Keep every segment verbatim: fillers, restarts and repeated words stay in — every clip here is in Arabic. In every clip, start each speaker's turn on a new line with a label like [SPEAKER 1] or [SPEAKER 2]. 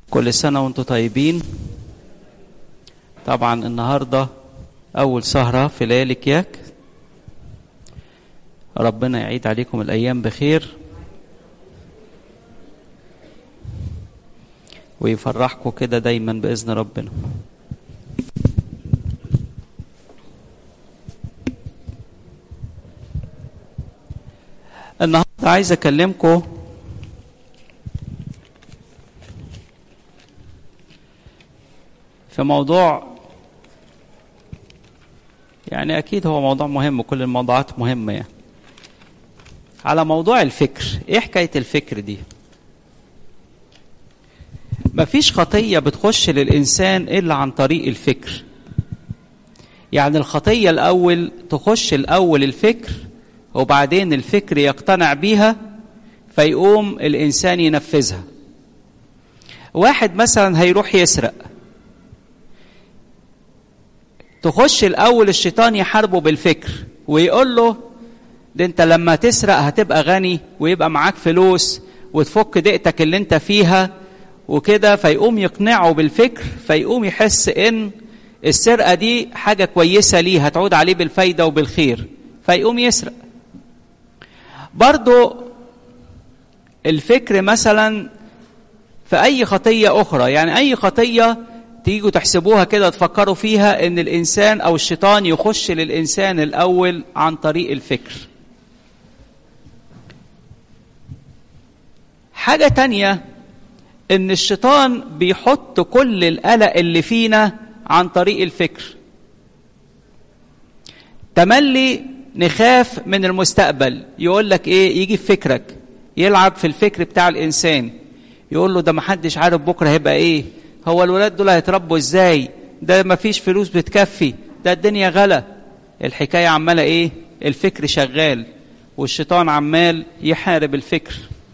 [SPEAKER 1] كل سنة وانتم طيبين. طبعا النهاردة أول سهرة في ليالي كياك. ربنا يعيد عليكم الأيام بخير ويفرحكم كده دايما بإذن ربنا. النهاردة عايز أكلمكم في موضوع، يعني أكيد هو موضوع مهم، كل الموضوعات مهمة يعني. على موضوع الفكر. إيه حكاية الفكر دي؟ مفيش خطية بتخش للإنسان إلا عن طريق الفكر. يعني الخطية الأول تخش الأول الفكر، وبعدين الفكر يقتنع بيها فيقوم الإنسان ينفذها. واحد مثلا هيروح يسرق، تخش الأول الشيطان يحاربه بالفكر ويقول له ده انت لما تسرق هتبقى غني ويبقى معاك فلوس وتفك ضيقتك اللي انت فيها وكده، فيقوم يقنعه بالفكر، فيقوم يحس ان السرقة دي حاجة كويسة ليه هتعود عليه بالفايدة وبالخير، فيقوم يسرق. برضو الفكر مثلا في أي خطية أخرى، يعني أي خطية تيجوا تحسبوها كده تفكروا فيها ان الانسان او الشيطان يخش للانسان الاول عن طريق الفكر. حاجة تانية ان الشيطان بيحط كل القلق اللي فينا عن طريق الفكر. تملي نخاف من المستقبل، يقول لك ايه، يجي في فكرك يلعب في الفكر بتاع الانسان، يقول له ده محدش عارف بكرة هيبقى ايه، هو الولاد دول هيتربوا ازاي، ده مفيش فلوس بتكفي، ده الدنيا غلا. الحكاية عمالة ايه، الفكر شغال والشيطان عمال يحارب الفكر.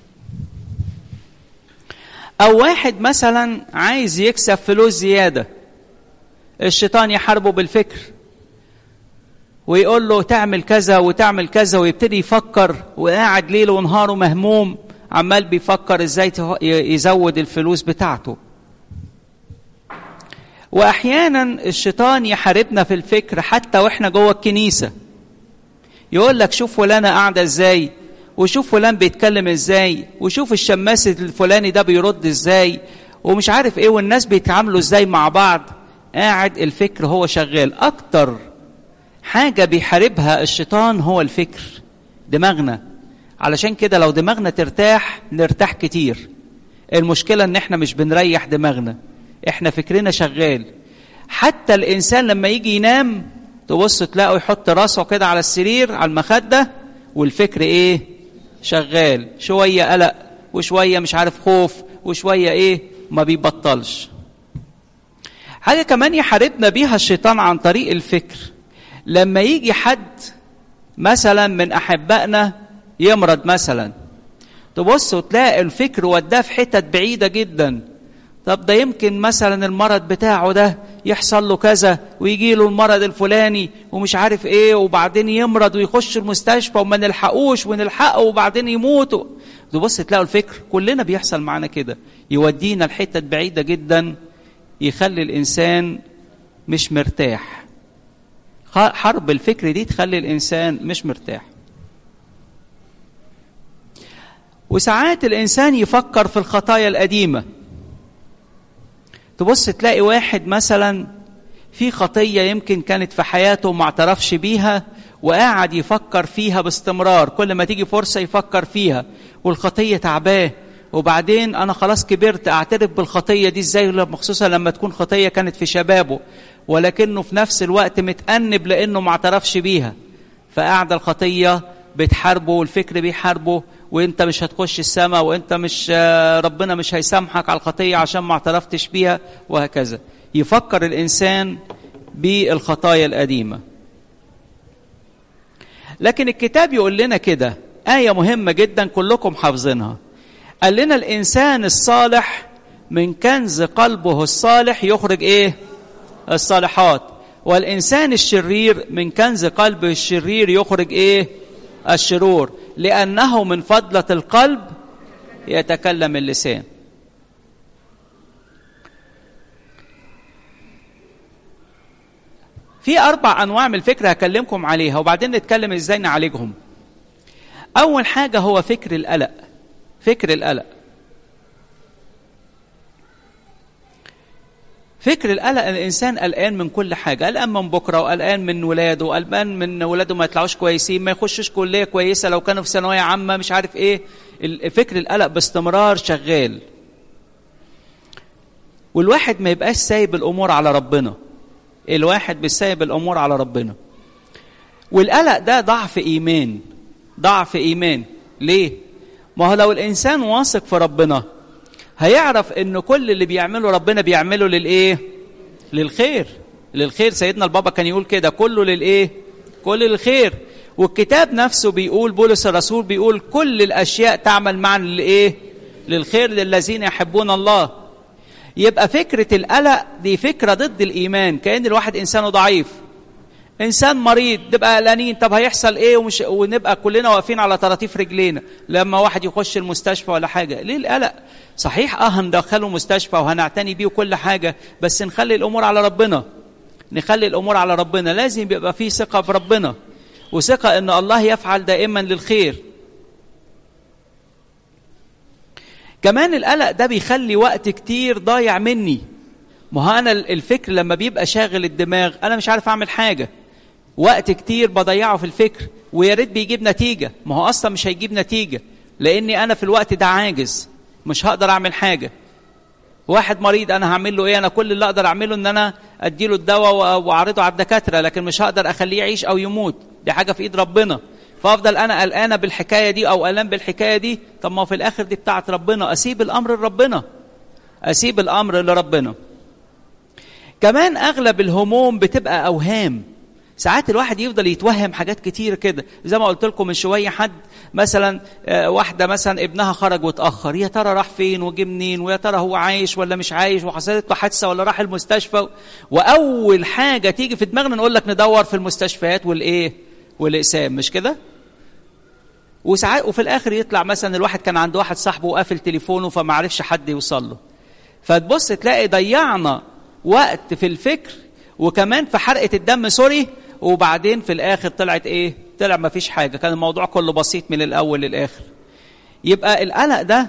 [SPEAKER 1] او واحد مثلا عايز يكسب فلوس زيادة، الشيطان يحاربه بالفكر ويقول له تعمل كذا وتعمل كذا، ويبتدي يفكر وقاعد ليل ونهاره مهموم عمال بيفكر ازاي يزود الفلوس بتاعته. واحيانا الشيطان يحاربنا في الفكر حتى واحنا جوه الكنيسه، يقول لك شوف فلانه قاعده ازاي، وشوف فلان بيتكلم ازاي، وشوف الشماس الفلاني ده بيرد ازاي، ومش عارف ايه، والناس بيتعاملوا ازاي مع بعض. قاعد الفكر هو شغال. اكتر حاجه بيحاربها الشيطان هو الفكر، دماغنا. علشان كده لو دماغنا ترتاح نرتاح كتير. المشكله ان احنا مش بنريح دماغنا، احنا فكرنا شغال. حتى الانسان لما يجي ينام تبص تلاقوا يحط راسه كده على السرير على المخده والفكر ايه، شغال، شويه قلق وشويه مش عارف خوف وشويه ايه، ما بيبطلش. حاجه كمان يحاربنا بيها الشيطان عن طريق الفكر، لما يجي حد مثلا من احبائنا يمرض مثلا، تبص وتلاقي الفكر وداه في حتت بعيده جدا. طب ده يمكن مثلا المرض بتاعه ده يحصل له كذا ويجي له المرض الفلاني ومش عارف ايه، وبعدين يمرض ويخش المستشفى وما نلحقوش ونلحقه وبعدين يموت. تبص تلاقوا الفكر كلنا بيحصل معنا كده، يودينا لحتة بعيدة جدا، يخلي الإنسان مش مرتاح. حرب الفكر دي تخلي الإنسان مش مرتاح. وساعات الإنسان يفكر في الخطايا القديمة، تبص تلاقي واحد مثلا في خطية يمكن كانت في حياته ما اعترفش بيها وقاعد يفكر فيها باستمرار، كل ما تيجي فرصة يفكر فيها والخطية تعباه، وبعدين أنا خلاص كبرت أعترف بالخطية دي ازاي، خصوصا لما تكون خطية كانت في شبابه، ولكنه في نفس الوقت متأنب لأنه ما اعترفش بيها، فقاعد الخطية بتحاربه والفكر بيحاربه، وانت مش هتخش السماء، وانت مش ربنا مش هيسامحك على الخطية عشان ما اعترفتش بيها، وهكذا. يفكر الإنسان بالخطايا القديمة. لكن الكتاب يقول لنا كده آية مهمة جدا كلكم حافظينها، قال لنا الإنسان الصالح من كنز قلبه الصالح يخرج ايه، الصالحات، والإنسان الشرير من كنز قلبه الشرير يخرج ايه، الشرور، لأنه من فضلة القلب يتكلم اللسان. في اربع انواع من الفكر هكلمكم عليها وبعدين نتكلم ازاي نعالجهم. اول حاجه هو فكر القلق. فكر القلق فكر القلق الانسان قلقان من كل حاجه، قلقان من بكره وقلقان من ولاده، قلقان من ولاده ما يطلعوش كويسين، ما يخشوش كليه كويسه لو كانوا في ثانويه عامه، مش عارف ايه. فكر القلق باستمرار شغال، والواحد ما يبقاش سايب الامور على ربنا. الواحد بيسايب الامور على ربنا، والقلق ده ضعف ايمان. ضعف ايمان ليه؟ ما هو لو الانسان واثق في ربنا هيعرف ان كل اللي بيعمله ربنا بيعمله للايه؟ للخير. للخير. سيدنا البابا كان يقول كده، كله للايه؟ كل للخير. والكتاب نفسه بيقول، بولس الرسول بيقول كل الاشياء تعمل معا للايه؟ للخير للذين يحبون الله. يبقى فكرة القلق دي فكرة ضد الايمان، كأن الواحد انسانه ضعيف، انسان مريض، نبقى قلقانين طب هيحصل ايه، ومش ونبقى كلنا واقفين على طراطيف رجلينا لما واحد يخش المستشفى ولا حاجه. ليه القلق؟ صحيح اه هندخله مستشفى وهنعتني بيه وكل حاجه، بس نخلي الامور على ربنا. نخلي الامور على ربنا. لازم يبقى فيه ثقه في ربنا، وثقه ان الله يفعل دائما للخير. كمان القلق ده بيخلي وقت كتير ضايع مني. ما هو انا الفكر لما بيبقى شاغل الدماغ انا مش عارف اعمل حاجه، وقت كتير بضيعه في الفكر، ويا ريت بيجيب نتيجه. ما هو اصلا مش هيجيب نتيجه لاني انا في الوقت ده عاجز، مش هقدر اعمل حاجه. واحد مريض انا هعمل له ايه؟ انا كل اللي اقدر اعمله ان انا اديله الدواء واعرضه على الدكاتره، لكن مش هقدر اخليه يعيش او يموت، دي حاجه في ايد ربنا. فافضل انا قلقانه بالحكايه دي او قلقان بالحكايه دي. طب ما في الاخر دي بتاعه ربنا، اسيب الامر لربنا. اسيب الامر لربنا. كمان اغلب الهموم بتبقى اوهام. ساعات الواحد يفضل يتوهم حاجات كتير كده، زي ما قلت لكم من شويه، حد مثلا واحده مثلا ابنها خرج واتاخر، يا ترى راح فين وجه منين، ويا ترى هو عايش ولا مش عايش، وحصلت له حادثه ولا راح المستشفى. واول حاجه تيجي في دماغنا نقول لك ندور في المستشفيات والايه والاقسام، مش كده؟ وساعات وفي الاخر يطلع مثلا الواحد كان عنده واحد صاحبه وقافل تليفونه فما عرفش حد يوصل له. فتبص تلاقي ضيعنا وقت في الفكر وكمان في حرقه الدم، سوري، وبعدين في الاخر طلعت ايه؟ طلع ما فيش حاجه، كان الموضوع كله بسيط من الاول للاخر. يبقى القلق ده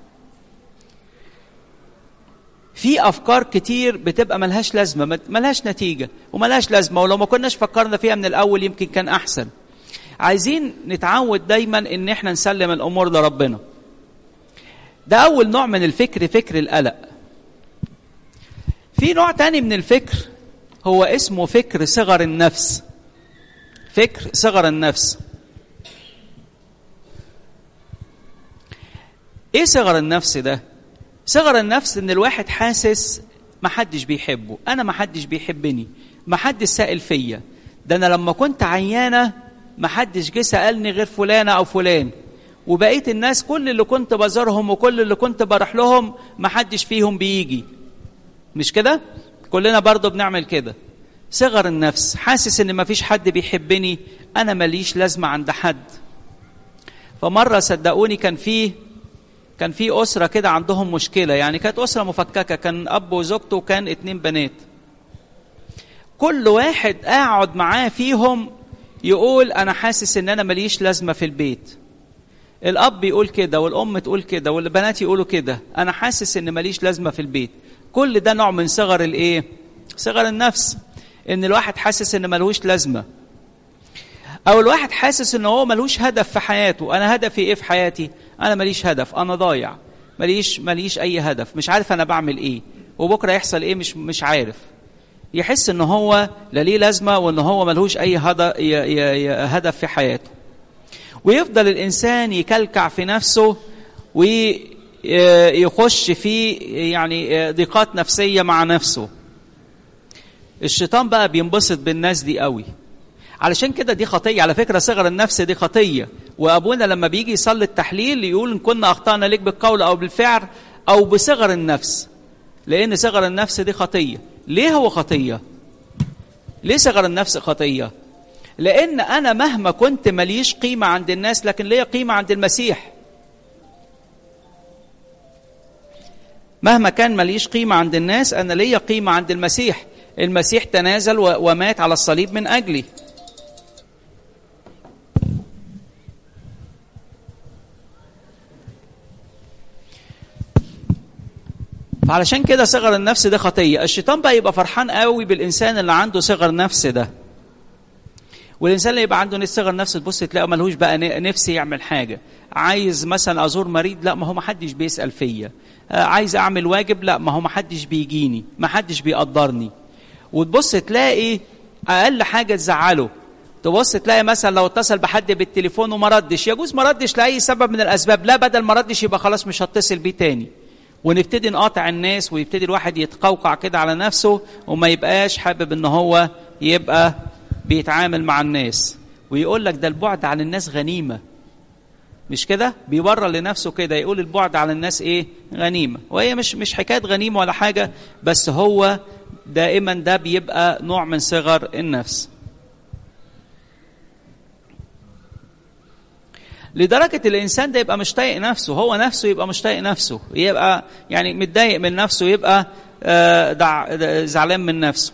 [SPEAKER 1] في افكار كتير بتبقى ملهاش لازمه، ملهاش نتيجه وملهاش لازمه، ولو ما كناش فكرنا فيها من الاول يمكن كان احسن. عايزين نتعود دايما ان احنا نسلم الامور لربنا. ده اول نوع من الفكر، فكر القلق. في نوع تاني من الفكر هو اسمه فكر صغر النفس. فكر صغر النفس. ايه صغر النفس ده؟ صغر النفس ان الواحد حاسس محدش بيحبه، انا محدش بيحبني، محدش سائل فيا، ده انا لما كنت عيانه محدش جه سالني غير فلانه او فلان، وبقيت الناس كل اللي كنت بزورهم وكل اللي كنت بروح لهم محدش فيهم بيجي. مش كده؟ كلنا برضو بنعمل كده. صغر النفس، حاسس ان مفيش حد بيحبني، انا ماليش لازمه عند حد. فمره صدقوني كان فيه كان في اسره كده عندهم مشكله، يعني كانت اسره مفككه، كان اب وزوجته وكان اتنين بنات. كل واحد قاعد معاه فيهم يقول انا حاسس ان انا ماليش لازمه في البيت. الاب يقول كده والام تقول كده والبنات يقولوا كده، انا حاسس ان ماليش لازمه في البيت. كل ده نوع من صغر الايه؟ صغر النفس. ان الواحد حاسس ان ملوش لازمه، او الواحد حاسس ان هو ملوش هدف في حياته. انا هدفي ايه في حياتي؟ انا ماليش هدف، انا ضايع، ماليش ماليش اي هدف، مش عارف انا بعمل ايه، وبكره يحصل ايه مش مش عارف. يحس ان هو لا ليه لازمه وان هو ملوش اي هدف في حياته. ويفضل الانسان يكلكع في نفسه ويخش في يعني ضيقات نفسيه مع نفسه. الشيطان بقى بينبسط بالناس دي قوي. علشان كده دي خطيه على فكره، صغر النفس دي خطيه. وابونا لما بيجي يصلي التحليل يقول ان كنا اخطانا لك بالقول او بالفعل او بصغر النفس، لان صغر النفس دي خطيه. ليه هو خطيه؟ ليه صغر النفس خطيه؟ لان انا مهما كنت ماليش قيمه عند الناس لكن ليا قيمه عند المسيح. مهما كان ماليش قيمه عند الناس انا ليا قيمه عند المسيح. المسيح تنازل ومات على الصليب من أجلي. فعلشان كده صغر النفس ده خطية. الشيطان بقى يبقى فرحان قوي بالإنسان اللي عنده صغر نفس ده، والإنسان اللي يبقى عنده صغر نفس تبص تلاقيه ملهوش بقى نفسي يعمل حاجة. عايز مثلا أزور مريض، لا ما هو محدش بيسأل فيا. عايز أعمل واجب، لا ما هو محدش بيجيني، محدش بيقدرني. وتبص تلاقي أقل حاجة تزعله. تبص تلاقي مثلا لو اتصل بحد بالتليفون وما ردش، يجوز ما ردش لأي سبب من الأسباب، لا بدل ما ردش يبقى خلاص مش هتصل بيه تاني، ونبتدي نقاطع الناس، ويبتدي الواحد يتقوقع كده على نفسه وما يبقاش حابب ان هو يبقى بيتعامل مع الناس. ويقول لك ده البعد عن الناس غنيمة، مش كده؟ بيبرر لنفسه كده، يقول البعد عن الناس ايه؟ غنيمة. وهي مش مش حكاية غنيمة ولا حاجة، بس هو دائما ده بيبقى نوع من صغر النفس. لدرجة الإنسان ده يبقى مش طايق نفسه، هو نفسه يبقى مش طايق نفسه، يبقى يعني متضايق من نفسه، يبقى زعلان من نفسه،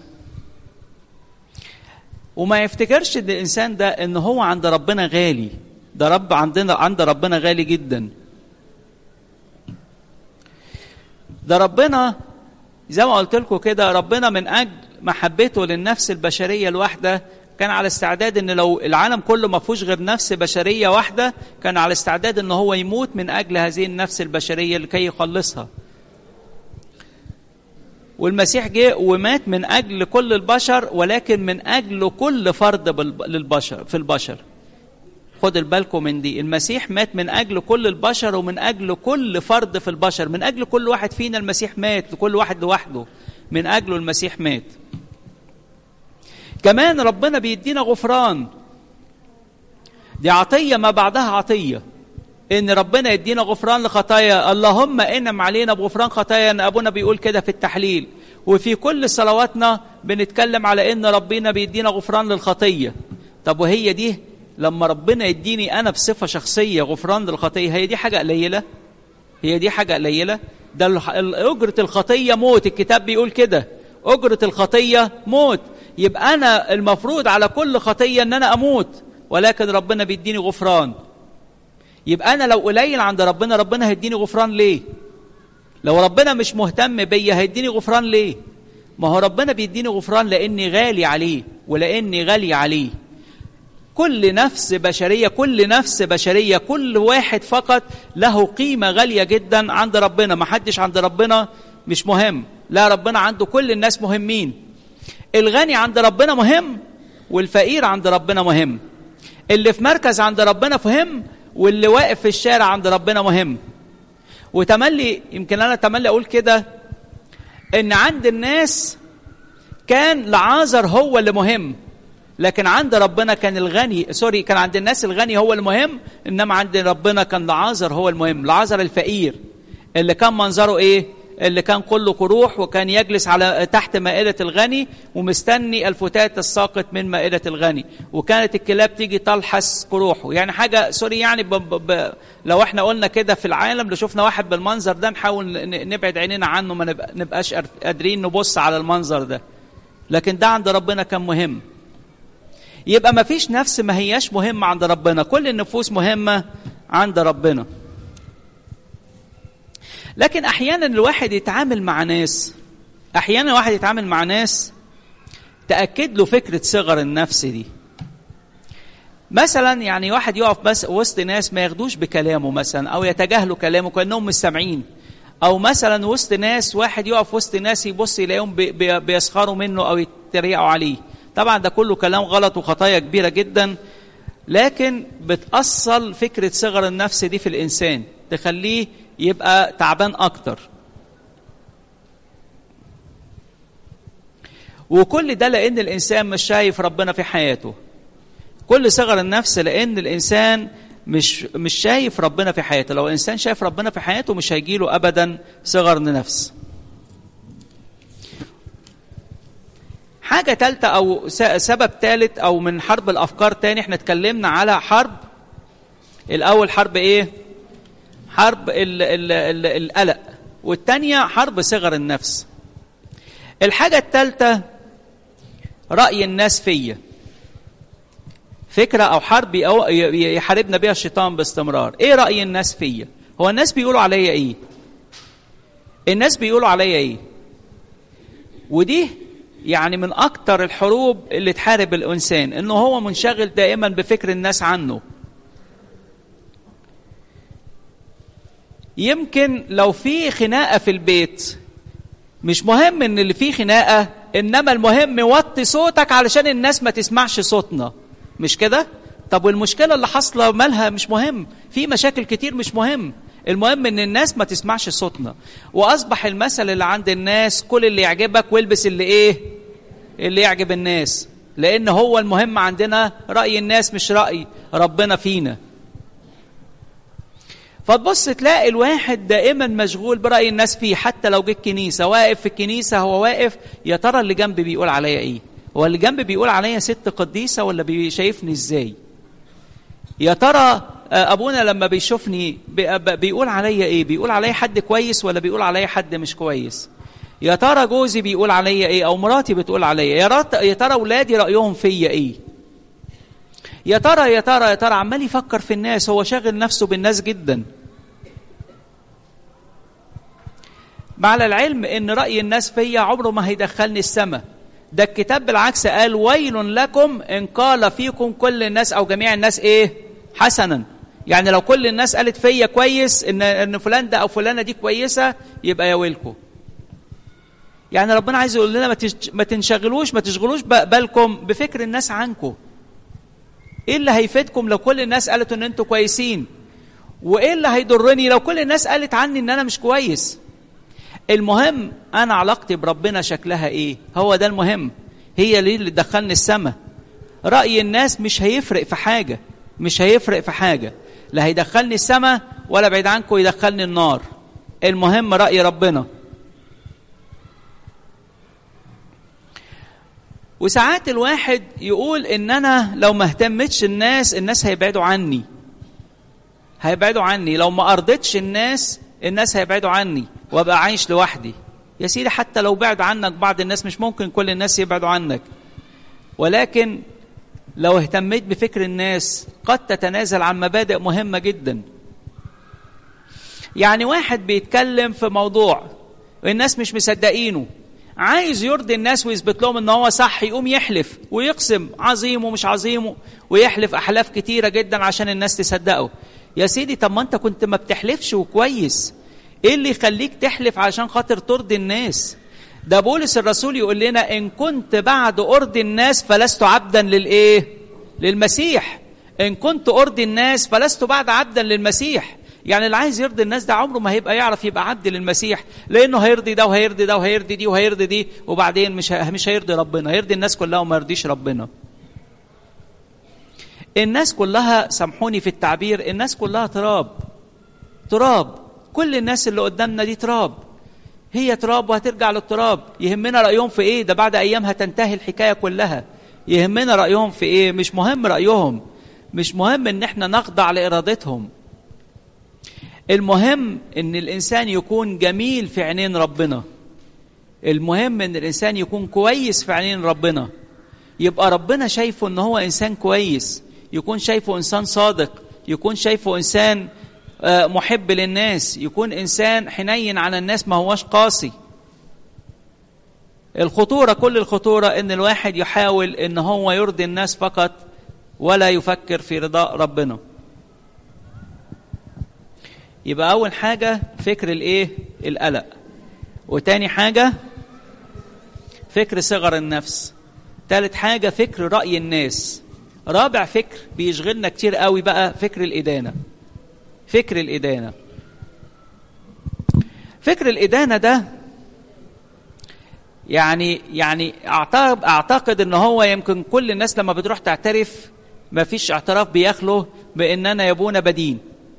[SPEAKER 1] وما يفتكرش ان الإنسان ده ان هو عند ربنا غالي. ده رب عندنا عند ربنا غالي جدا. ده ربنا زي ما قلت لكم كده، ربنا من أجل محبته للنفس البشرية الواحدة كان على استعداد ان لو العالم كله ما فيهوش غير نفس بشرية واحدة، كان على استعداد ان هو يموت من اجل هذه النفس البشرية لكي يخلصها. والمسيح جاء ومات من اجل كل البشر، ولكن من اجل كل فرد للبشر في البشر. خد بالكم من دي، المسيح مات من اجل كل البشر ومن اجل كل فرد في البشر، من اجل كل واحد فينا المسيح مات، لكل واحد لوحده من اجله المسيح مات. كمان ربنا بيدينا غفران، دي عطية ما بعدها عطية، ان ربنا يدينا غفران لخطايا. اللهم انعم علينا بغفران خطايا، ان ابونا بيقول كده في التحليل، وفي كل صلواتنا بنتكلم على ان ربنا بيدينا غفران للخطية. طب وهي دي لما ربنا يديني انا بصفة شخصية غفران للخطية، هي دي حاجة قليلة؟ هي دي حاجة قليلة؟ ده اجرة الخطية موت، الكتاب بيقول كده، اجرة الخطية موت. يبقى أنا المفروض على كل خطية أن أنا أموت، ولكن ربنا بيديني غفران. يبقى أنا لو قليل عند ربنا، ربنا هيديني غفران ليه؟ لو ربنا مش مهتم بيا هيديني غفران ليه؟ ما هو ربنا بيديني غفران لأني غالي عليه، ولأني غالي عليه. كل نفس بشرية كل نفس بشرية كل واحد فقط له قيمة غالية جدا عند ربنا. ما حدش عند ربنا مش مهم، لا ربنا عنده كل الناس مهمين. الغني عند ربنا مهم، والفقير عند ربنا مهم. اللي في مركز عند ربنا مهم، واللي واقف في الشارع عند ربنا مهم. وتملي يمكن أنا تملي أقول كده، إن عند الناس كان لعازر هو اللي مهم، لكن عند ربنا كان الغني سوري كان عند الناس الغني هو المهم، إنما عند ربنا كان لعازر هو المهم. لعازر الفقير اللي كان منظره إيه؟ اللي كان كله قروح، وكان يجلس على تحت مائدة الغني ومستني الفتات الساقط من مائدة الغني، وكانت الكلاب تيجي تلحس قروحه. يعني حاجة سوري يعني ب ب ب لو احنا قلنا كده في العالم، لو شفنا واحد بالمنظر ده نحاول نبعد عينينا عنه، ما نبقاش قادرين نبص على المنظر ده. لكن ده عند ربنا كان مهم. يبقى ما فيش نفس ما هياش مهمة عند ربنا، كل النفوس مهمة عند ربنا. لكن احيانا الواحد يتعامل مع ناس احيانا الواحد يتعامل مع ناس تأكد له فكرة صغر النفس دي. مثلا يعني واحد يقف بس وسط ناس ما ياخدوش بكلامه مثلا، او يتجاهلوا كلامه كأنهم مش سامعين. او مثلا وسط ناس واحد يقف وسط ناس يبص يلاقيهم بي بي بيسخروا منه او يتريقوا عليه. طبعا ده كله كلام غلط وخطايا كبيرة جدا، لكن بتأصل فكرة صغر النفس دي في الإنسان، تخليه يبقى تعبان أكتر. وكل ده لأن الإنسان مش شايف ربنا في حياته. كل صغر النفس لأن الإنسان مش مش شايف ربنا في حياته. لو الإنسان شايف ربنا في حياته مش هيجيله أبدا صغر النفس. حاجة ثالثة أو سبب ثالث أو من حرب الأفكار تاني، احنا اتكلمنا على حرب الأول، حرب إيه؟ حرب ال ال ال القلق، والتانية حرب صغر النفس. الحاجة الثالثة رأي الناس فيا. فكرة أو حرب يحاربنا بها الشيطان باستمرار. إيه رأي الناس فيا؟ هو الناس بيقولوا عليا إيه؟ الناس بيقولوا عليا إيه؟ ودي يعني من أكتر الحروب اللي تحارب الإنسان، إنه هو منشغل دائما بفكر الناس عنه. يمكن لو في خناقة في البيت، مش مهم إن اللي فيه خناقة، إنما المهم وطي صوتك علشان الناس ما تسمعش صوتنا، مش كده؟ طب والمشكلة اللي حصلة مالها؟ مش مهم، في مشاكل كتير مش مهم، المهم ان الناس ما تسمعش صوتنا. واصبح المثل اللي عند الناس كل اللي يعجبك والبس اللي ايه؟ اللي يعجب الناس، لان هو المهم عندنا رأي الناس مش رأي ربنا فينا. فتبص تلاقي الواحد دائما مشغول برأي الناس فيه، حتى لو جه الكنيسة واقف في الكنيسة، هو واقف يا ترى اللي جنبي بيقول عليا ايه؟ هو اللي جنبي بيقول عليا ست قديسة ولا شايفني ازاي؟ يا ترى ابونا لما بيشوفني بيقول عليا ايه؟ بيقول عليا حد كويس ولا بيقول عليا حد مش كويس؟ يا ترى جوزي بيقول عليا ايه؟ او مراتي بتقول عليا؟ يا ترى اولادي رايهم فيا ايه؟ يا ترى يا ترى يا ترى عمال يفكر في الناس، هو شاغل نفسه بالناس جدا. مع العلم ان راي الناس فيا عمره ما هيدخلني السماء. ده الكتاب بالعكس قال ويل لكم ان قال فيكم كل الناس او جميع الناس ايه؟ حسنا. يعني لو كل الناس قالت فيا كويس، ان ان فلان ده او فلانه دي كويسه، يبقى يا ويلكم. يعني ربنا عايز يقول لنا ما تنشغلوش، ما تشغلوش بالكم بفكر الناس عنكم. ايه اللي هيفيدكم لو كل الناس قالت ان انتوا كويسين؟ وايه اللي هيضرني لو كل الناس قالت عني ان انا مش كويس؟ المهم انا علاقتي بربنا شكلها ايه؟ هو ده المهم، هي اللي تدخلني السماء. رأي الناس مش هيفرق في حاجة، مش هيفرق في حاجة، لا هيدخلني السماء ولا بعيد عنكم يدخلني النار. المهم رأي ربنا. وساعات الواحد يقول ان انا لو ما اهتمتش الناس، الناس هيبعدوا عني، هيبعدوا عني، لو ما ارضتش الناس، الناس هيبعدوا عني وابقى عايش لوحدي. يا سيدي حتى لو بعد عنك بعض الناس، مش ممكن كل الناس يبعدوا عنك، ولكن لو اهتميت بفكر الناس قد تتنازل عن مبادئ مهمة جدا. يعني واحد بيتكلم في موضوع والناس مش مصدقينه، عايز يرضي الناس ويثبت لهم ان هو صح، يقوم يحلف ويقسم عظيم ومش عظيم، ويحلف احلاف كتيرة جدا عشان الناس تصدقه. يا سيدي طب ما انت كنت ما بتحلفش وكويس، ايه اللي يخليك تحلف عشان خاطر ترضي الناس؟ ده بولس الرسول يقول لنا ان كنت بعد ارضي الناس فلست عبدا للايه؟ للمسيح. ان كنت ارضي الناس فلست بعد عبدا للمسيح. يعني اللي عايز يرضي الناس ده عمره ما هيبقى يعرف يبقى عبد للمسيح، لانه هيرضي ده وهيرضي ده وهيرضي دي وهيرضي دي، وبعدين مش مش هيرضي ربنا، هيرضي الناس كلها وما يرضيش ربنا. الناس كلها، سامحوني في التعبير، الناس كلها تراب، تراب. كل الناس اللي قدامنا دي تراب، هي تراب وهترجع للتراب. يهمنا رأيهم في ايه؟ ده بعد ايام هتنتهي الحكاية كلها. يهمنا رأيهم في ايه؟ مش مهم رأيهم، مش مهم ان احنا نخضع لإرادتهم. المهم ان الانسان يكون جميل في عينين ربنا، المهم ان الانسان يكون كويس في عينين ربنا، يبقى ربنا شايفه ان هو انسان كويس، يكون شايفه انسان صادق، يكون شايفه انسان محب للناس، يكون انسان حنين على الناس، ما هوش قاسي. الخطورة، كل الخطورة ان الواحد يحاول ان هو يرضي الناس فقط ولا يفكر في رضاء ربنا. يبقى اول حاجة فكر الايه؟ القلق. وتاني حاجة فكر صغر النفس. ثالث حاجة فكر رأي الناس. رابع فكر بيشغلنا كتير قوي بقى فكر الإدانة. فكر الإدانة. فكر الإدانة ده يعني يعني اعتقد اعتقد ان هو يمكن كل الناس لما بتروح تعترف ما فيش اعتراف بيخلو بان انا يا ابونا بدين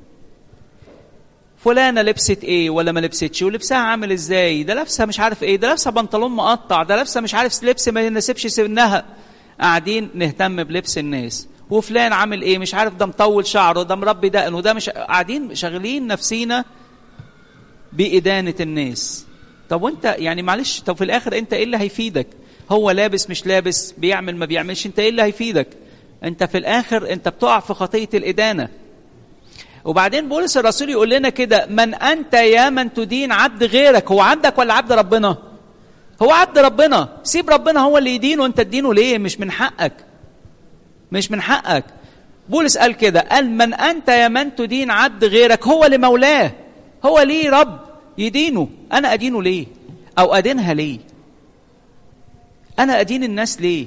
[SPEAKER 1] فلانه لبست ايه ولا ما لبستش، ولبسها عامل ازاي، ده لابسه مش عارف ايه، ده لابسه بنطلون مقطع، ده لابسه مش عارف لبس ما يناسبش سنها. قاعدين نهتم بلبس الناس، وفلان عامل ايه مش عارف، ده مطول شعره، ده مربي دقنه، ده مش، قاعدين شغالين نفسينا بإدانة الناس. طب وانت يعني معلش، طب في الاخر انت ايه اللي هيفيدك؟ هو لابس مش لابس، بيعمل ما بيعملش، انت ايه اللي هيفيدك؟ انت في الاخر انت بتقع في خطية الإدانة. وبعدين بولس الرسول يقول لنا كده: من أنت يا من تدين عبد غيرك؟ هو عبدك ولا عبد ربنا؟ هو عبد ربنا. سيب ربنا هو اللي يدين، وانت تدينه ليه؟ مش من حقك، مش من حقك. بولس قال كده، قال: من أنت يا من تدين عبد غيرك؟ هو لمولاه، هو ليه رب يدينه، أنا أدينه ليه؟ أو أدينها ليه؟ أنا أدين الناس ليه؟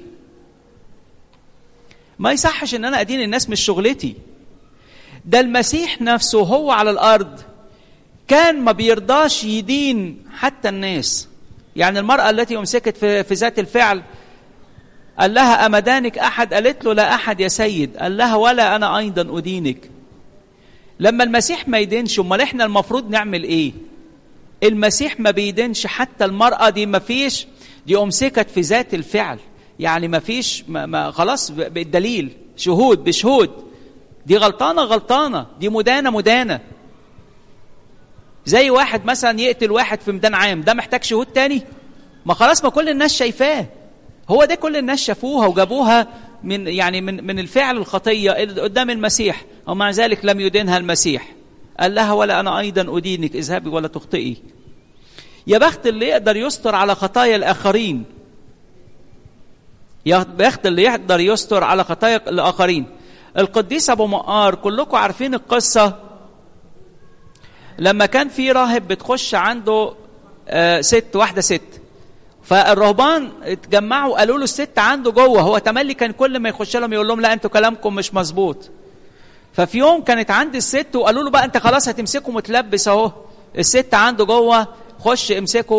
[SPEAKER 1] ما يصحش إن أنا أدين الناس، مش شغلتي. ده المسيح نفسه هو على الأرض كان ما بيرضاش يدين حتى الناس. يعني المرأة التي أمسكت في, في ذات الفعل، قال لها: أمدانك أحد؟ قالت له: لا أحد يا سيد. قال لها: ولا أنا أيضا أدينك. لما المسيح ما يدينش، امال احنا المفروض نعمل ايه؟ المسيح ما بيدينش حتى المرأة دي، ما فيش، دي أمسكت في ذات الفعل، يعني ما فيش ما ما خلاص بالدليل، شهود بشهود، دي غلطانة غلطانة، دي مدانة مدانة. زي واحد مثلا يقتل واحد في ميدان عام، ده محتاج شهود تاني؟ ما خلاص، ما كل الناس شايفاه، هو ده كل الناس شافوها وجابوها من يعني من من الفعل الخطية قدام المسيح، ومع ذلك لم يدينها المسيح. قال لها: ولا أنا أيضا أدينك، اذهبي ولا تخطئي. يا بخت اللي يقدر يستر على خطايا الآخرين، يا بخت اللي يقدر يستر على خطايا الآخرين. القديس أبو مقار، كلكم عارفين القصة، لما كان في راهب بتخش عنده آه ست، واحدة ست، فالرهبان اتجمعوا قالوا له الست عنده جوه، هو تملي كان كل ما يخش لهم يقول لهم: لا انتوا كلامكم مش مظبوط. ففي يوم كانت عند الست وقالوا له: بقى انت خلاص هتمسكه متلبس اهو، الست عنده جوه، خش امسكه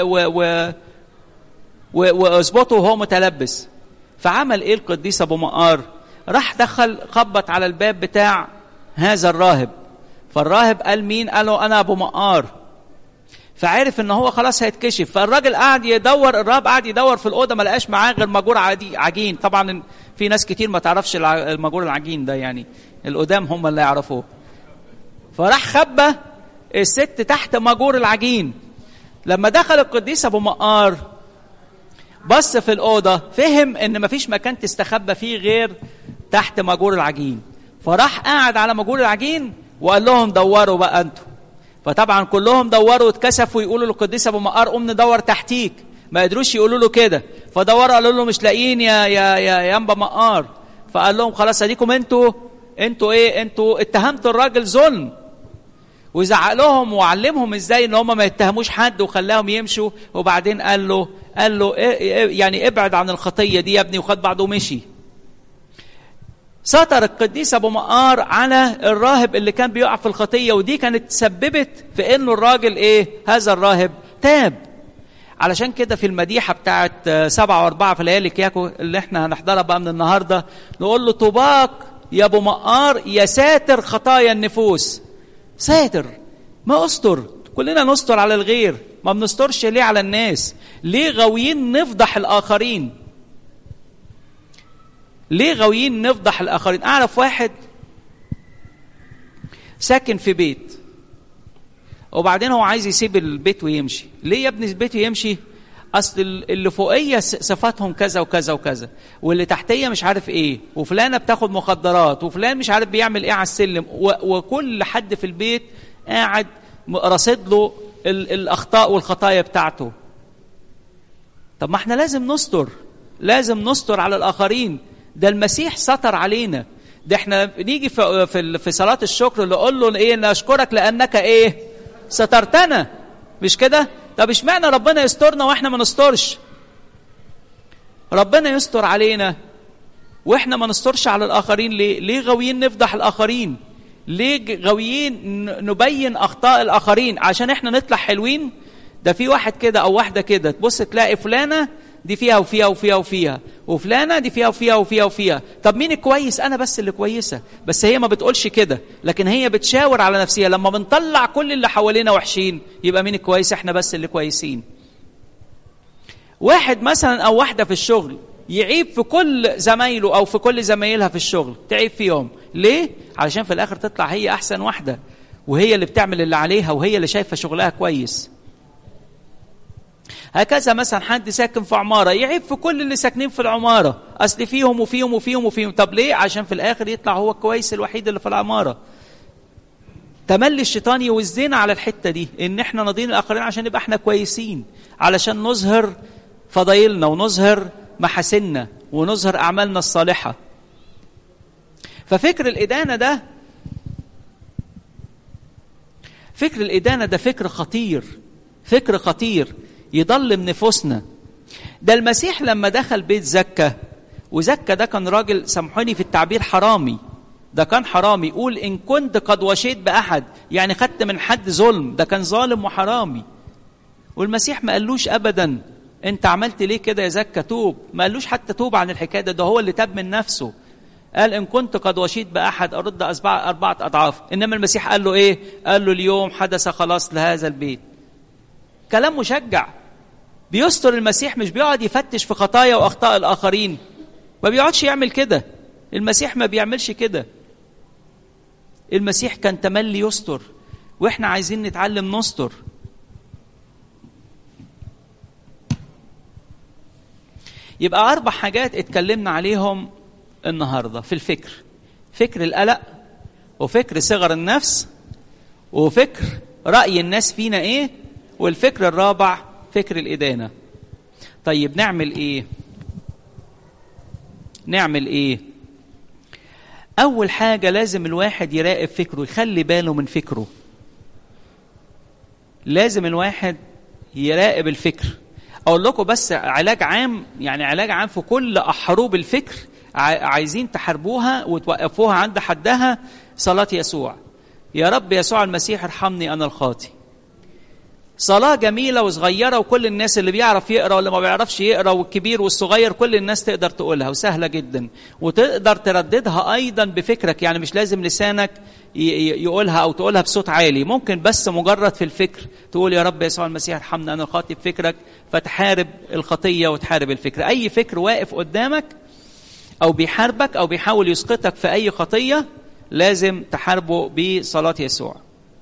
[SPEAKER 1] واظبطه وهو متلبس. فعمل ايه القديس ابو مقار؟ راح دخل خبط على الباب بتاع هذا الراهب، فالراهب قال: مين؟ قالوا: انا ابو مقار. فعرف ان هو خلاص هيتكشف. فالراجل قاعد يدور، الراهب قاعد يدور في الاوضه، ما لقاش معاه غير ماجور عجين. طبعا في ناس كتير ما تعرفش الماجور العجين ده، يعني القدام هم اللي يعرفوه. فراح خبى الست تحت ماجور العجين. لما دخل القديس ابو مقار بص في الاوضه، فهم ان مفيش مكان تستخبى فيه غير تحت ماجور العجين. فراح قاعد على ماجور العجين وقال لهم: دوروا بقى انتوا. فطبعا كلهم دوروا واتكسفوا يقولوا للقديس ابو مقار: قوم ندور تحتيك. ما قدروش يقولوا له كده، فدوروا قالوا له: مش لاقيين يا يا يا يا ابو مقار. فقال لهم: خلاص اديكم انتوا انتوا ايه انتوا اتهمتوا الراجل ظلم. وزعق لهم وعلمهم ازاي ان هم ما يتهموش حد، وخلاهم يمشوا. وبعدين قال له قال له إيه يعني ابعد عن الخطيه دي يا ابني، وخد بعضه ومشي. سطر القديس ابو مقار على الراهب اللي كان بيقع في الخطيه، ودي كانت سببت في انه الراجل ايه هذا الراهب تاب. علشان كده في المديحه بتاعت سبعة واربعة في ليالي كياكو اللي احنا هنحضرها بقى من النهارده، نقول له: طوباك يا ابو مقار يا ساتر خطايا النفوس. ساتر، ما استر، كلنا نستر على الغير، ما بنسترش ليه على الناس؟ ليه غاويين نفضح الاخرين؟ ليه غاويين نفضح الآخرين؟ أعرف واحد ساكن في بيت، وبعدين هو عايز يسيب البيت ويمشي. ليه يا ابني البيت يمشي؟ أصل اللي فوقية صفاتهم كذا وكذا وكذا، واللي تحتية مش عارف إيه، وفلانة بتاخد مخدرات، وفلان مش عارف بيعمل إيه على السلم، وكل حد في البيت قاعد رصد له الأخطاء والخطايا بتاعته. طب ما احنا لازم نستر، لازم نستر على الآخرين. ده المسيح ستر علينا. ده احنا نيجي في في في صلاة الشكر اللي نقول له ايه؟ نشكرك لأنك ايه؟ سترتنا، مش كده؟ طب اشمعنى ربنا يسترنا واحنا ما نسترش؟ ربنا يستر علينا واحنا ما نسترش على الآخرين ليه؟ ليه غاويين نفضح الآخرين؟ ليه غاويين نبين أخطاء الآخرين عشان احنا نطلع حلوين؟ ده في واحد كده أو واحدة كده تبص تلاقي فلانة دي فيها وفيها وفيها وفيها، وفلانة دي فيها وفيها وفيها وفيها. طب مين الكويس؟ أنا بس اللي كويسة. بس هي ما بتقولش كده، لكن هي بتشاور على نفسها. لما بنطلع كل اللي حوالينا وحشين، يبقى مين الكويس؟ احنا بس اللي كويسين. واحد مثلا أو واحدة في الشغل يعيب في كل زمايله أو في كل زمايلها في الشغل، تعيب فيهم. ليه؟ علشان في الآخر تطلع هي أحسن واحدة، وهي اللي بتعمل اللي عليها، وهي اللي شايفة شغلها كويس. هكذا مثلا حد ساكن في عمارة يعيب في كل اللي ساكنين في العمارة، أصل فيهم وفيهم وفيهم وفيهم. طب ليه؟ عشان في الآخر يطلع هو الكويس الوحيد اللي في العمارة. تملي الشيطان يوزينا على الحتة دي، إن إحنا نضين الآخرين عشان نبقى إحنا كويسين، علشان نظهر فضايلنا ونظهر محاسننا ونظهر أعمالنا الصالحة. ففكر الإدانة ده فكر الإدانة ده فكر خطير، فكر خطير يضلم نفوسنا. ده المسيح لما دخل بيت زكا، وزكا ده كان راجل سامحوني في التعبير حرامي، ده كان حرامي. يقول إن كنت قد وشيت بأحد، يعني خدت من حد ظلم، ده كان ظالم وحرامي. والمسيح ما قالوش أبدا أنت عملت ليه كده يا زكا، توب. ما قالوش حتى توب عن الحكاية ده, ده هو اللي تاب من نفسه. قال إن كنت قد وشيت بأحد أرد أربعة أضعاف. إنما المسيح قال له إيه؟ قال له اليوم حدث خلاص لهذا البيت. كلام مشجع بيستر المسيح، مش بيقعد يفتش في خطايا وأخطاء الآخرين، ما بيقعدش يعمل كده. المسيح ما بيعملش كده. المسيح كان تملي يستر، وإحنا عايزين نتعلم نستر. يبقى أربع حاجات اتكلمنا عليهم النهاردة في الفكر: فكر القلق، وفكر صغر النفس، وفكر رأي الناس فينا إيه، والفكر الرابع فكر الإدانة. طيب نعمل إيه؟ نعمل إيه؟ أول حاجة لازم الواحد يراقب فكره، يخلي باله من فكره. لازم الواحد يراقب الفكر. أقول لكم بس علاج عام، يعني علاج عام في كل حروب الفكر عايزين تحاربوها وتوقفوها عند حدها: صلاة يسوع. يا رب يسوع المسيح ارحمني أنا الخاطي. صلاة جميلة وصغيرة، وكل الناس اللي بيعرف يقرأ واللي ما بيعرفش يقرأ والكبير والصغير كل الناس تقدر تقولها، وسهلة جدا، وتقدر ترددها أيضا بفكرك. يعني مش لازم لسانك يقولها أو تقولها بصوت عالي، ممكن بس مجرد في الفكر تقول يا رب يسوع المسيح ارحمني أنا الخاطي بفكرك، فتحارب الخطية وتحارب الفكر. أي فكر واقف قدامك أو بيحاربك أو بيحاول يسقطك في أي خطية لازم تحاربه بصلاة يسوع.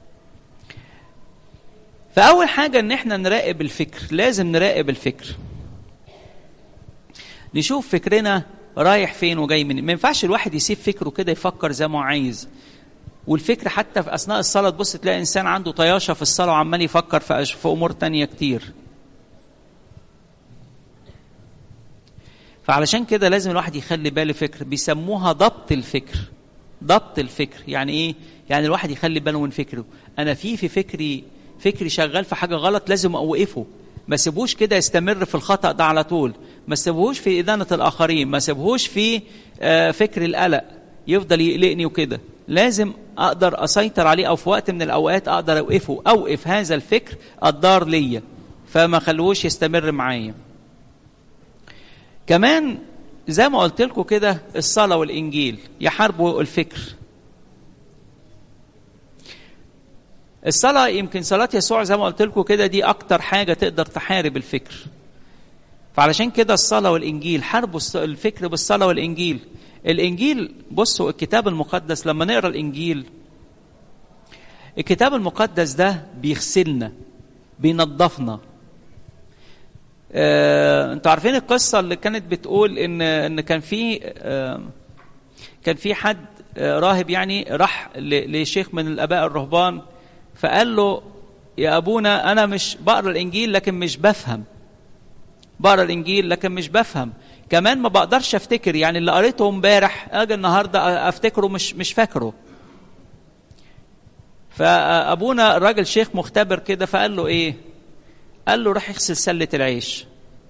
[SPEAKER 1] فأول حاجة إن إحنا نراقب الفكر، لازم نراقب الفكر، نشوف فكرنا رايح فين وجاي منين. ما ينفعش الواحد يسيب فكره كده يفكر زي ما هو عايز. والفكر حتى في أثناء الصلاة تبص تلاقي إنسان عنده طياشة في الصلاة وعمال يفكر في, في أمور تانية كتير. فعلشان كده لازم الواحد يخلي باله فكر، بيسموها ضبط الفكر. ضبط الفكر يعني إيه؟ يعني الواحد يخلي باله من فكره. أنا في في فكري فكري شغال في حاجة غلط، لازم أوقفه، ما سيبوش كده يستمر في الخطأ ده على طول، ما سيبوش في إدانة الآخرين، ما سيبوش في فكر القلق يفضل يقلقني وكده. لازم أقدر أسيطر عليه، أو في وقت من الأوقات أقدر أوقفه، أوقف هذا الفكر الضار ليا، فما خلوش يستمر معايا. كمان زي ما قلت لكم كده الصلاة والإنجيل يحاربوا الفكر. الصلاة يمكن صلاة يسوع زي ما قلت لكم كده دي أكتر حاجة تقدر تحارب الفكر. فعلشان كده الصلاة والإنجيل، حاربوا الفكر بالصلاة والإنجيل. الإنجيل بصوا الكتاب المقدس، لما نقرأ الإنجيل الكتاب المقدس ده بيغسلنا بينظفنا. آه، انتوا عارفين القصة اللي كانت بتقول إن إن كان في آه، كان في حد آه، راهب يعني راح لشيخ من الآباء الرهبان، فقال له يا أبونا أنا مش بقرأ الإنجيل لكن مش بفهم، بقرأ الإنجيل لكن مش بفهم، كمان ما بقدرش أفتكر، يعني اللي قريته امبارح أجي النهاردة أفتكره مش مش فاكره. فأبونا الراجل شيخ مختبر كده، فقال له إيه؟ قال له روح اغسل سلة العيش.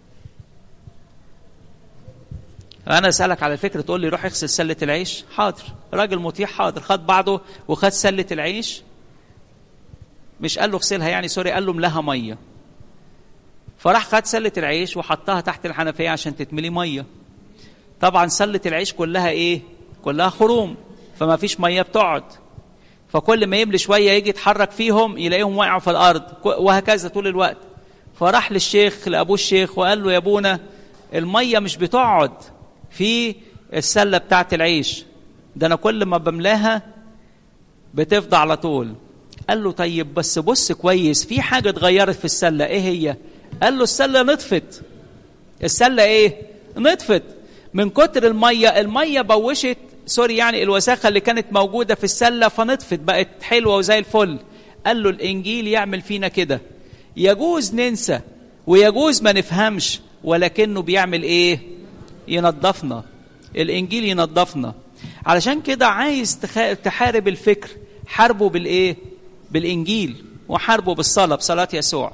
[SPEAKER 1] أنا أسألك على الفكرة تقول لي روح اغسل سلة العيش؟ حاضر، راجل مطيع، حاضر. خد بعضه وخد سلة العيش، مش قال له اغسلها يعني سوري، قال له ملاها ميه. فراح خد سله العيش وحطها تحت الحنفيه عشان تتملي ميه. طبعا سله العيش كلها ايه؟ كلها خروم، فما فيش ميه بتقعد، فكل ما يملي شويه يجي يتحرك فيهم يلاقيهم واقعوا في الارض، وهكذا طول الوقت. فراح للشيخ لابوه الشيخ وقال له يا ابونا الميه مش بتقعد في السله بتاعت العيش، ده انا كل ما بملاها بتفضى على طول. قال له طيب بس بص كويس، في حاجة اتغيرت في السلة، ايه هي؟ قال له السلة نطفت. السلة ايه؟ نطفت من كتر المية. المية بوشت سوري يعني الوساخة اللي كانت موجودة في السلة فنطفت بقت حلوة وزي الفل. قال له الإنجيل يعمل فينا كده. يجوز ننسى ويجوز ما نفهمش، ولكنه بيعمل ايه؟ ينظفنا. الإنجيل ينظفنا. علشان كده عايز تحارب الفكر، حاربه بالايه؟ بالإنجيل، وحاربه بالصلاة، بصلاة يسوع.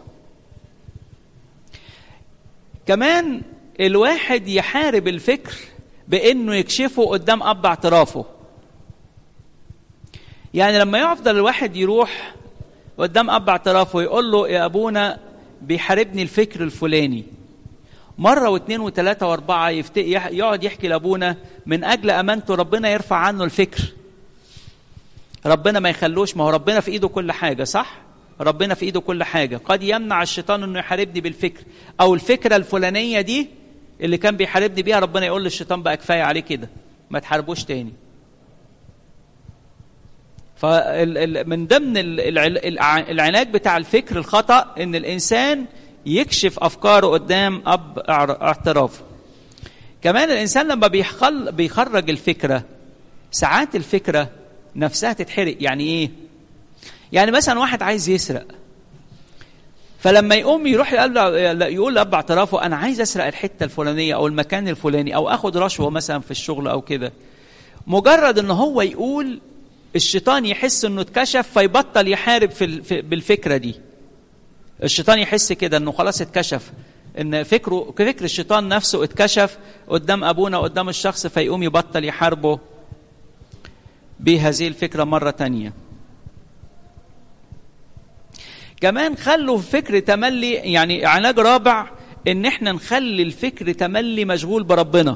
[SPEAKER 1] كمان الواحد يحارب الفكر بانه يكشفه قدام اب اعترافه. يعني لما يفضل الواحد يروح قدام اب اعترافه يقول له يا ابونا بيحاربني الفكر الفلاني، مره واثنين وثلاثه واربعه يفت... يقعد يحكي لابونا من اجل امانته ربنا يرفع عنه الفكر، ربنا ما يخلوش. ما هو ربنا في ايده كل حاجه، صح؟ ربنا في ايده كل حاجه. قد يمنع الشيطان انه يحاربني بالفكر، او الفكره الفلانيه دي اللي كان بيحاربني بيها ربنا يقول للشيطان بقى كفايه عليه كده، ما تحاربوش تاني. فمن ضمن العلاج بتاع الفكر الخطأ ان الانسان يكشف افكاره قدام اب اعترافه. كمان الانسان لما بيخل بيخرج الفكره ساعات الفكره نفسها تتحرق. يعني ايه؟ يعني مثلا واحد عايز يسرق، فلما يقوم يروح يقول يقول لأب اعترافه انا عايز اسرق الحته الفلانيه او المكان الفلاني او اخد رشوه مثلا في الشغل او كده، مجرد ان هو يقول الشيطان يحس انه اتكشف فيبطل يحارب في بالفكره دي. الشيطان يحس كده انه خلاص اتكشف، ان فكره فكر الشيطان نفسه اتكشف قدام ابونا قدام الشخص، فيقوم يبطل يحاربه بهذه الفكره مره تانية. كمان خلوا الفكر تملي، يعني علاج رابع ان احنا نخلي الفكر تملي مشغول بربنا.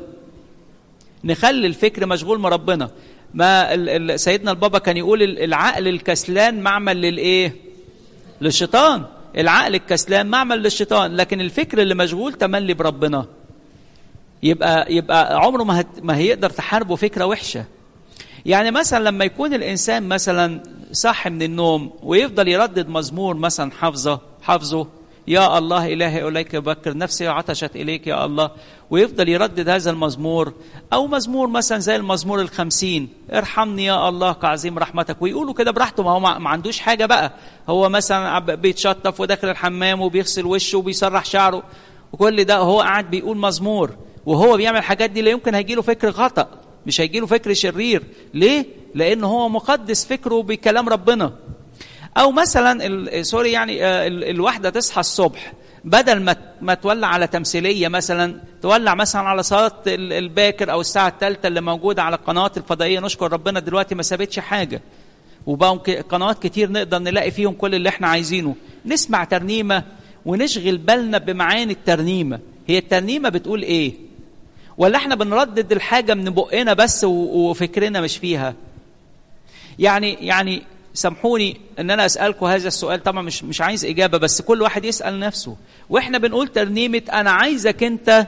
[SPEAKER 1] نخلي الفكر مشغول بربنا. ما سيدنا البابا كان يقول العقل الكسلان معمل للايه؟ للشيطان. العقل الكسلان معمل للشيطان، لكن الفكر اللي مشغول تملي بربنا يبقى يبقى عمره ما ما هيقدر تحاربه فكره وحشه. يعني مثلا لما يكون الانسان مثلا صاحي من النوم ويفضل يردد مزمور مثلا حافظه حافظه يا الله إلهي إليك بكر نفسي عطشت إليك يا الله، ويفضل يردد هذا المزمور، أو مزمور مثلا زي المزمور الخمسين ارحمني يا الله كعظيم رحمتك، ويقولوا كده براحته، ما هو ما عندوش حاجة بقى، هو مثلا بيتشطف وداخل الحمام وبيغسل وشه وبيسرح شعره وكل ده هو قاعد بيقول مزمور، وهو بيعمل الحاجات دي لا يمكن هيجيله فكر خطأ، مش هيجيله فكر شرير. ليه؟ لأنه هو مقدس فكره بكلام ربنا. أو مثلا سوري يعني الواحدة تصحى الصبح بدل ما ما تولع على تمثيلية مثلا، تولع مثلا على صلاة الباكر أو الساعة الثالثة اللي موجودة على القنوات الفضائية. نشكر ربنا دلوقتي ما سابتش حاجة، وبقوا قنوات كتير نقدر نلاقي فيهم كل اللي احنا عايزينه. نسمع ترنيمة ونشغل بالنا بمعاني الترنيمة، هي الترنيمة بتقول ايه؟ ولا احنا بنردد الحاجة من بقنا بس وفكرنا مش فيها؟ يعني يعني سامحوني ان انا اسالكم هذا السؤال، طبعا مش مش عايز اجابه، بس كل واحد يسال نفسه واحنا بنقول ترنيمه انا عايزك انت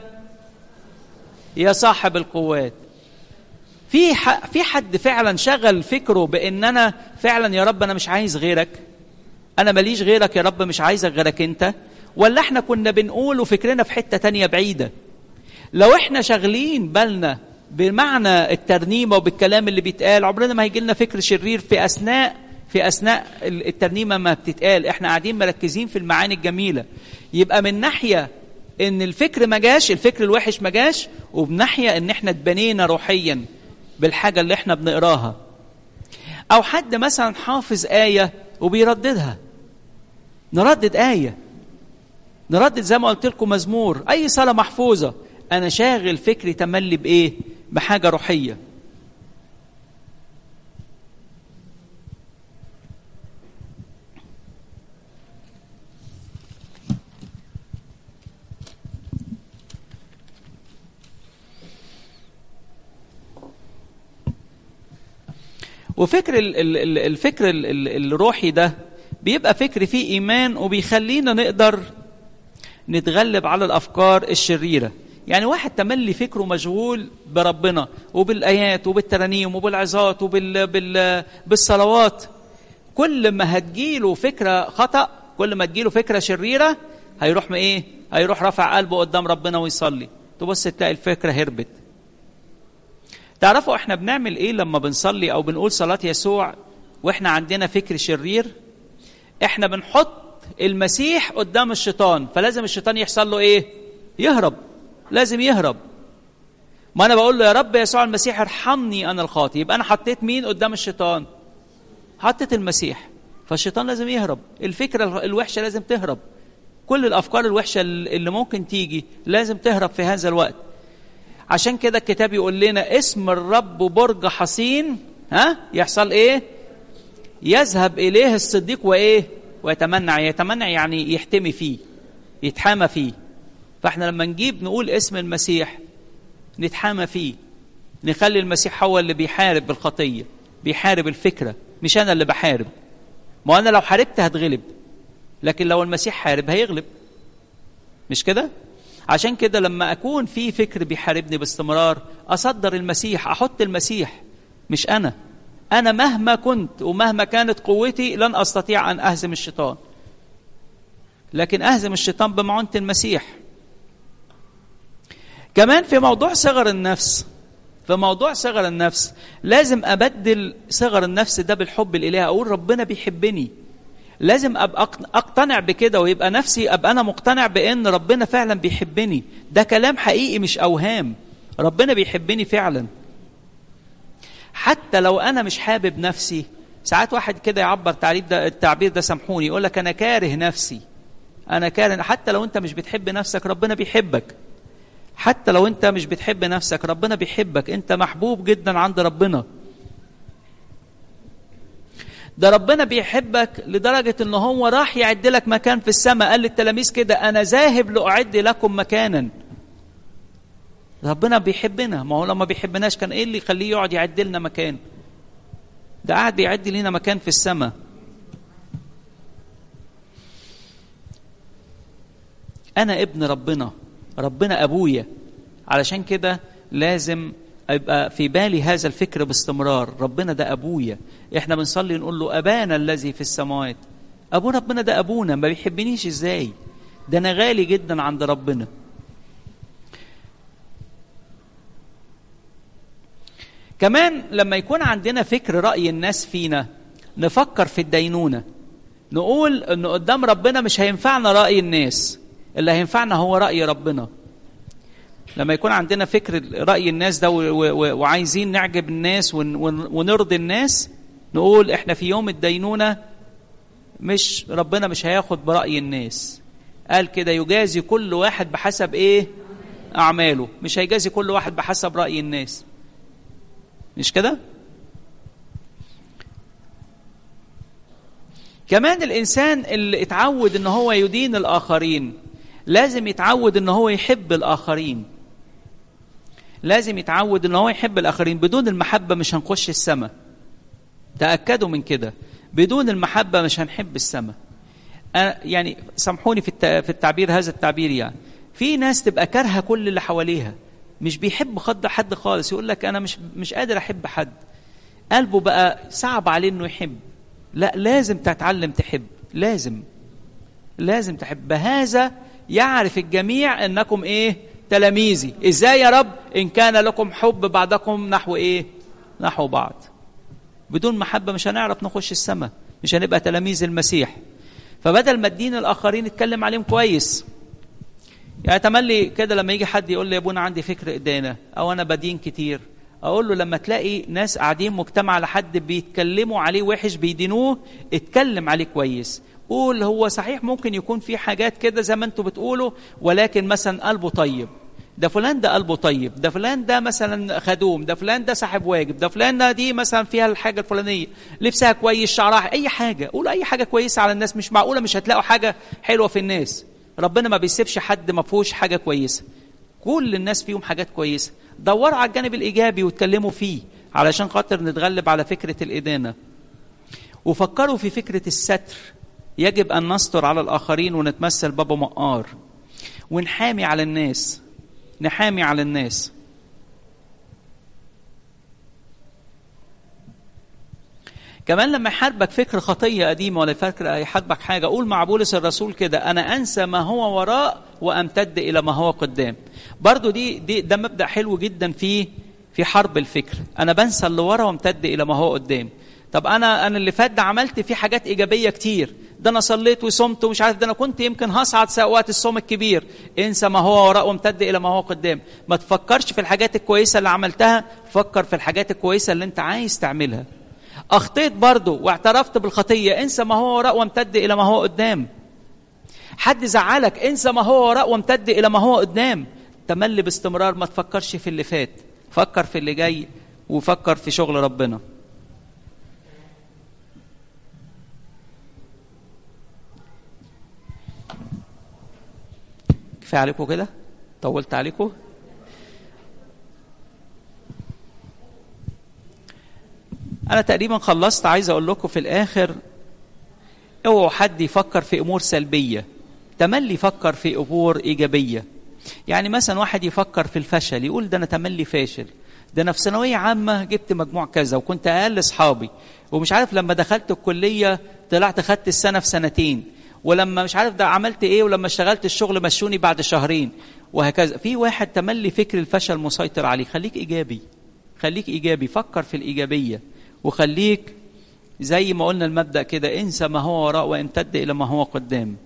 [SPEAKER 1] يا صاحب القوات، في في حد فعلا شغل فكره بان انا فعلا يا رب انا مش عايز غيرك، انا ماليش غيرك يا رب، مش عايزك غيرك انت؟ ولا احنا كنا بنقول وفكرنا في حته تانية بعيده؟ لو احنا شغلين بالنا بمعنى الترنيمه وبالكلام اللي بيتقال، عمرنا ما هيجي لنا فكر شرير في اثناء في اثناء الترنيمه ما بتتقال. احنا قاعدين مركزين في المعاني الجميله. يبقى من ناحيه ان الفكر ما جاش، الفكر الوحش ما جاش، وبناحيه ان احنا اتبنينا روحيا بالحاجه اللي احنا بنقراها. او حد مثلا حافظ ايه وبيرددها، نردد ايه، نردد زي ما قلت لكم مزمور، اي صلاه محفوظه، انا شاغل فكري تملي بايه؟ بحاجه روحيه. وفكر الفكر الروحي ده بيبقى فكر فيه إيمان، وبيخلينا نقدر نتغلب على الأفكار الشريرة. يعني واحد تملي فكره مشغول بربنا وبالآيات وبالترانيم وبالعظات وبالصلوات، كل ما هتجيله فكرة خطأ، كل ما تجيله فكرة شريرة، هيروح ما ايه هيروح رافع قلبه قدام ربنا ويصلي، تبص تلاقي الفكرة هربت. تعرفوا احنا بنعمل ايه لما بنصلي او بنقول صلاة يسوع واحنا عندنا فكر شرير؟ احنا بنحط المسيح قدام الشيطان، فلازم الشيطان يحصل له ايه؟ يهرب، لازم يهرب. ما انا بقول له يا رب يسوع المسيح ارحمني انا الخاطئ، يبقى انا حطيت مين قدام الشيطان؟ حطيت المسيح، فالشيطان لازم يهرب، الفكرة الوحشة لازم تهرب، كل الافكار الوحشة اللي ممكن تيجي لازم تهرب في هذا الوقت. عشان كده الكتاب يقول لنا اسم الرب برج حصين، ها يحصل ايه؟ يذهب اليه الصديق وايه؟ ويتمنع. يتمنع يعني يحتمي فيه، يتحامى فيه. فاحنا لما نجيب نقول اسم المسيح نتحامى فيه، نخلي المسيح هو اللي بيحارب بالخطية، بيحارب الفكرة، مش انا اللي بحارب. ما انا لو حاربت هتغلب، لكن لو المسيح حارب هيغلب، مش كده؟ عشان كده لما أكون في فكر بيحاربني باستمرار أصدر المسيح، أحط المسيح، مش أنا. أنا مهما كنت ومهما كانت قوتي لن أستطيع أن أهزم الشيطان، لكن أهزم الشيطان بمعونة المسيح. كمان في موضوع صغر النفس، في موضوع صغر النفس لازم أبدل صغر النفس ده بالحب الإلهي، أقول ربنا بيحبني، لازم أبقى أقتنع بكده، ويبقى نفسي أبقى أنا مقتنع بأن ربنا فعلا بيحبني. ده كلام حقيقي مش أوهام، ربنا بيحبني فعلا. حتى لو أنا مش حابب نفسي، ساعات واحد كده يعبر تعبير ده التعبير ده سامحوني، يقول لك أنا كاره نفسي، أنا كاره. حتى لو أنت مش بتحب نفسك ربنا بيحبك، حتى لو أنت مش بتحب نفسك ربنا بيحبك، أنت محبوب جدا عند ربنا. ده ربنا بيحبك لدرجة إنه هو راح يعد لك مكان في السماء، قال للتلاميذ كده أنا ذاهب لأعد لكم مكانا. ربنا بيحبنا، ما هو لما بيحبناش كان إيه اللي يخليه يقعد يعد لنا مكان؟ ده قاعد بيعد لنا مكان في السماء. أنا ابن ربنا، ربنا أبويا، علشان كده لازم يبقى في بالي هذا الفكر باستمرار، ربنا ده أبويا. إحنا بنصلي نقول له أبانا الذي في السماوات، أبو ربنا ده أبونا، ما بيحبنيش إزاي؟ ده أنا غالي جدا عند ربنا. كمان لما يكون عندنا فكر رأي الناس فينا نفكر في الدينونة، نقول إنه قدام ربنا مش هينفعنا رأي الناس، اللي هينفعنا هو رأي ربنا. لما يكون عندنا فكر رأي الناس ده وعايزين نعجب الناس ونرضي الناس، نقول احنا في يوم الدينونة مش ربنا مش هياخد برأي الناس، قال كده يجازي كل واحد بحسب ايه؟ أعماله، مش هيجازي كل واحد بحسب رأي الناس، مش كده؟ كمان الإنسان اللي اتعود ان هو يدين الآخرين لازم يتعود ان هو يحب الآخرين، لازم يتعود ان هو يحب الآخرين. بدون المحبة مش هنخش السماء، تأكدوا من كده، بدون المحبة مش هنحب السماء. يعني سامحوني في في التعبير، هذا التعبير يعني في ناس تبقى كارهة كل اللي حواليها، مش بيحب خد حد خالص، يقول لك أنا مش مش قادر أحب حد، قلبه بقى صعب عليه إنه يحب. لا، لازم تتعلم تحب، لازم لازم تحب. هذا يعرف الجميع أنكم إيه؟ تلاميذي. إزاي يا رب؟ إن كان لكم حب بعضكم نحو إيه؟ نحو بعض. بدون محبة مش هنعرف نخش السماء، مش هنبقى تلاميذ المسيح. فبدل ما تدين الآخرين اتكلم عليهم كويس. يعني تملي كده لما يجي حد يقول لي يا ابونا عندي فكر إدانة أو أنا بدين كتير، أقول له لما تلاقي ناس قاعدين مجتمع على حد بيتكلموا عليه وحش بيدينوه، اتكلم عليه كويس، قول هو صحيح ممكن يكون في حاجات كده زي ما انتوا بتقولوا، ولكن مثلا قلبه طيب، ده فلان ده قلبه طيب، ده فلان ده مثلا خدوم، ده فلان ده صاحب واجب، ده فلان ده دي مثلا فيها الحاجة الفلانية، لبسها كويس، شعرها، أي حاجة، قولوا أي حاجة كويسة على الناس. مش معقولة مش هتلاقوا حاجة حلوة في الناس، ربنا ما بيسيبش حد ما فيهوش حاجة كويسة، كل الناس فيهم حاجات كويسة. دوروا على الجانب الإيجابي واتكلموا فيه علشان خاطر نتغلب على فكرة الإدانة. وفكروا في فكرة الستر، يجب أن نستر على الآخرين ونتمثل بابا مقار ونحامي على الناس، نحامي على الناس. كمان لما يحاربك فكر خطية قديمة ولا فكر يحاربك حاجة، قول مع بولس الرسول كده: أنا أنسى ما هو وراء وأمتد إلى ما هو قدام. برضو دي, دي ده مبدأ حلو جدا في في حرب الفكر. أنا بنسى اللي ورا وامتد إلى ما هو قدام. طب أنا أنا اللي فات ده عملت فيه حاجات إيجابية كتير، ده أنا صليت وصمت ومش عارف، ده أنا كنت يمكن هصعد وقت الصوم الكبير. انسى ما هو وراء وامتد إلى ما هو قدام. ما تفكرش في الحاجات الكويسة اللي عملتها، فكر في الحاجات الكويسة اللي أنت عايز تعملها. أخطيت برضو واعترفت بالخطية، انسى ما هو وراء وامتد إلى ما هو قدام. حد زعلك، انسى ما هو وراء وامتد إلى ما هو قدام. تملي باستمرار، ما تفكرش في اللي فات، فكر في اللي جاي وفكر في شغل ربنا. كفاية عليكم كده؟ طولت عليكم؟ أنا تقريبا خلصت. عايز أقول لكم في الآخر: اوعوا حد يفكر في أمور سلبية، تملي يفكر في أمور إيجابية. يعني مثلا واحد يفكر في الفشل، يقول: ده أنا تملي فاشل، ده أنا في ثانوية عامة جبت مجموع كذا وكنت أقل أصحابي، ومش عارف لما دخلت الكلية طلعت خدت السنة في سنتين، ولما مش عارف ده عملت إيه، ولما اشتغلت الشغل مشوني بعد شهرين، وهكذا. في واحد تملي فكر الفشل مسيطر عليه. خليك إيجابي، خليك إيجابي، فكر في الإيجابية، وخليك زي ما قلنا المبدأ كده: انسى ما هو وراء وامتد إلى ما هو قدام.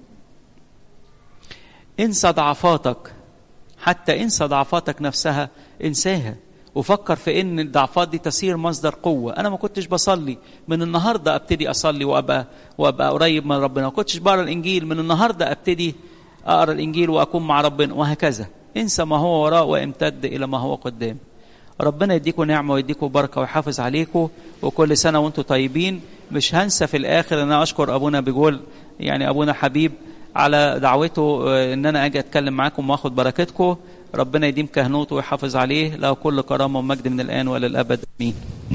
[SPEAKER 1] انسى ضعفاتك، حتى انسى ضعفاتك نفسها، انساها، وفكر في ان الضعفات دي تصير مصدر قوة. انا ما كنتش بصلي، من النهاردة ابتدي اصلي وابقى وابقى قريب من ربنا. ما كنتش بقرا الانجيل، من النهاردة ابتدي اقرا الانجيل واكون مع ربنا، وهكذا. انسى ما هو وراء وامتد الى ما هو قدام. ربنا يديكم نعمة ويديكم بركة ويحافظ عليكم، وكل سنة وانتم طيبين. مش هنسى في الآخر أن أنا أشكر أبونا بجول، يعني أبونا حبيب، على دعوته أن أنا أجي أتكلم معاكم وأخذ بركتكم. ربنا يديم كهنوته ويحافظ عليه، له كل كرامة ومجد من الآن وإلى الأبد، آمين.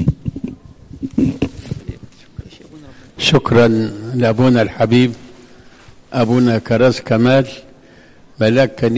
[SPEAKER 2] شكرا لأبونا الحبيب أبونا كراس كمال ملاك